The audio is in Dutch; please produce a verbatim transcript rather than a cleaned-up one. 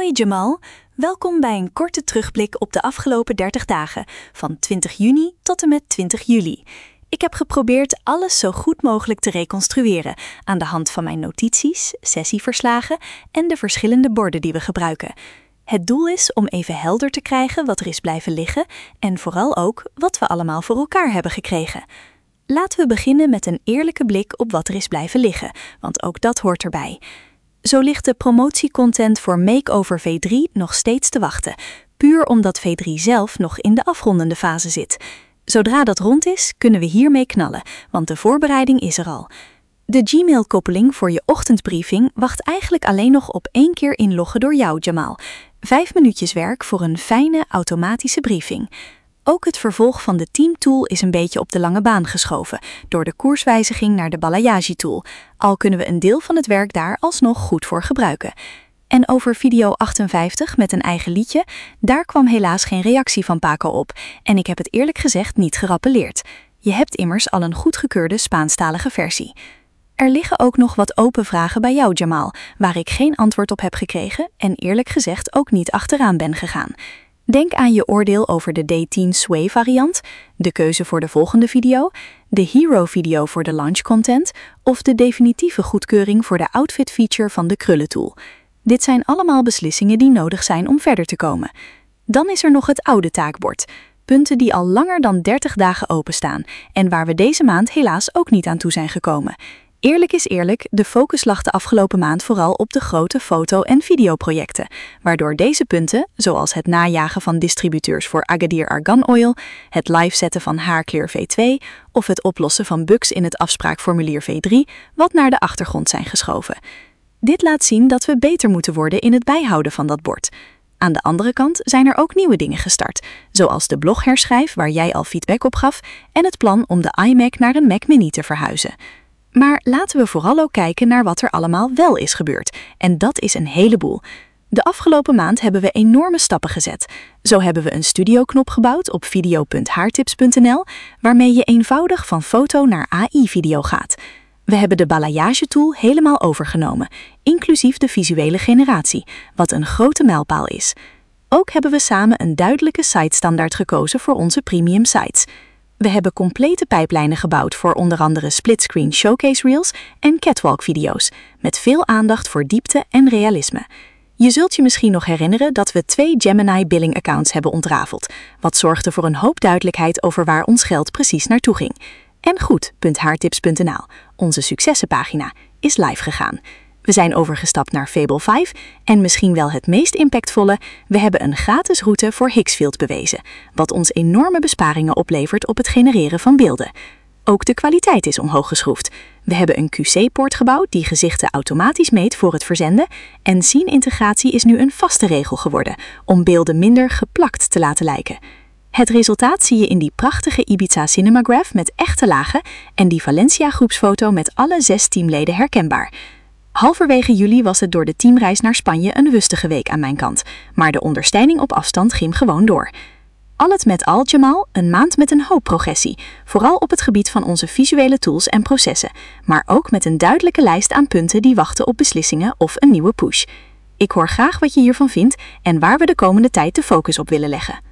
Hi Jamal, welkom bij een korte terugblik op de afgelopen dertig dagen, van twintig juni tot en met twintig juli. Ik heb geprobeerd alles zo goed mogelijk te reconstrueren aan de hand van mijn notities, sessieverslagen en de verschillende borden die we gebruiken. Het doel is om even helder te krijgen wat er is blijven liggen en vooral ook wat we allemaal voor elkaar hebben gekregen. Laten we beginnen met een eerlijke blik op wat er is blijven liggen, want ook dat hoort erbij. Zo ligt de promotiecontent voor Makeover V drie nog steeds te wachten, puur omdat V drie zelf nog in de afrondende fase zit. Zodra dat rond is, kunnen we hiermee knallen, want de voorbereiding is er al. De Gmail-koppeling voor je ochtendbriefing wacht eigenlijk alleen nog op één keer inloggen door jou, Jamal. Vijf minuutjes werk voor een fijne, automatische briefing. Ook het vervolg van de Team-tool is een beetje op de lange baan geschoven, door de koerswijziging naar de Balayage-tool, al kunnen we een deel van het werk daar alsnog goed voor gebruiken. En over video achtenvijftig met een eigen liedje, daar kwam helaas geen reactie van Paco op, en ik heb het eerlijk gezegd niet gerappeleerd. Je hebt immers al een goedgekeurde Spaanstalige versie. Er liggen ook nog wat open vragen bij jou, Jamal, waar ik geen antwoord op heb gekregen en eerlijk gezegd ook niet achteraan ben gegaan. Denk aan je oordeel over de D tien Sway variant, de keuze voor de volgende video, de Hero video voor de launch content of de definitieve goedkeuring voor de outfit feature van de krullentool. Dit zijn allemaal beslissingen die nodig zijn om verder te komen. Dan is er nog het oude taakbord, punten die al langer dan dertig dagen openstaan en waar we deze maand helaas ook niet aan toe zijn gekomen. Eerlijk is eerlijk, de focus lag de afgelopen maand vooral op de grote foto- en videoprojecten, waardoor deze punten, zoals het najagen van distributeurs voor Agadir Argan Oil, het live zetten van Haarkleur V twee of het oplossen van bugs in het afspraakformulier V drie, wat naar de achtergrond zijn geschoven. Dit laat zien dat we beter moeten worden in het bijhouden van dat bord. Aan de andere kant zijn er ook nieuwe dingen gestart, zoals de blogherschrijf waar jij al feedback op gaf en het plan om de iMac naar een Mac Mini te verhuizen. Maar laten we vooral ook kijken naar wat er allemaal wel is gebeurd. En dat is een heleboel. De afgelopen maand hebben we enorme stappen gezet. Zo hebben we een studioknop gebouwd op video punt haartips punt n l, waarmee je eenvoudig van foto naar A I-video gaat. We hebben de Balayage-tool helemaal overgenomen, inclusief de visuele generatie, wat een grote mijlpaal is. Ook hebben we samen een duidelijke sitestandaard gekozen voor onze premium sites. We hebben complete pijplijnen gebouwd voor onder andere splitscreen showcase reels en catwalk video's, met veel aandacht voor diepte en realisme. Je zult je misschien nog herinneren dat we twee Gemini billing accounts hebben ontrafeld, wat zorgde voor een hoop duidelijkheid over waar ons geld precies naartoe ging. En goed punt haartips punt n l, onze successenpagina, is live gegaan. We zijn overgestapt naar Fable vijf en misschien wel het meest impactvolle, we hebben een gratis route voor Higgsfield bewezen, wat ons enorme besparingen oplevert op het genereren van beelden. Ook de kwaliteit is omhoog geschroefd. We hebben een Q C-poort gebouwd die gezichten automatisch meet voor het verzenden en scene-integratie is nu een vaste regel geworden om beelden minder geplakt te laten lijken. Het resultaat zie je in die prachtige Ibiza Cinemagraph met echte lagen en die Valencia groepsfoto met alle zes teamleden herkenbaar. Halverwege juli was het door de teamreis naar Spanje een rustige week aan mijn kant, maar de ondersteuning op afstand ging gewoon door. Al het met al, Jamal, een maand met een hoop progressie, vooral op het gebied van onze visuele tools en processen, maar ook met een duidelijke lijst aan punten die wachten op beslissingen of een nieuwe push. Ik hoor graag wat je hiervan vindt en waar we de komende tijd de focus op willen leggen.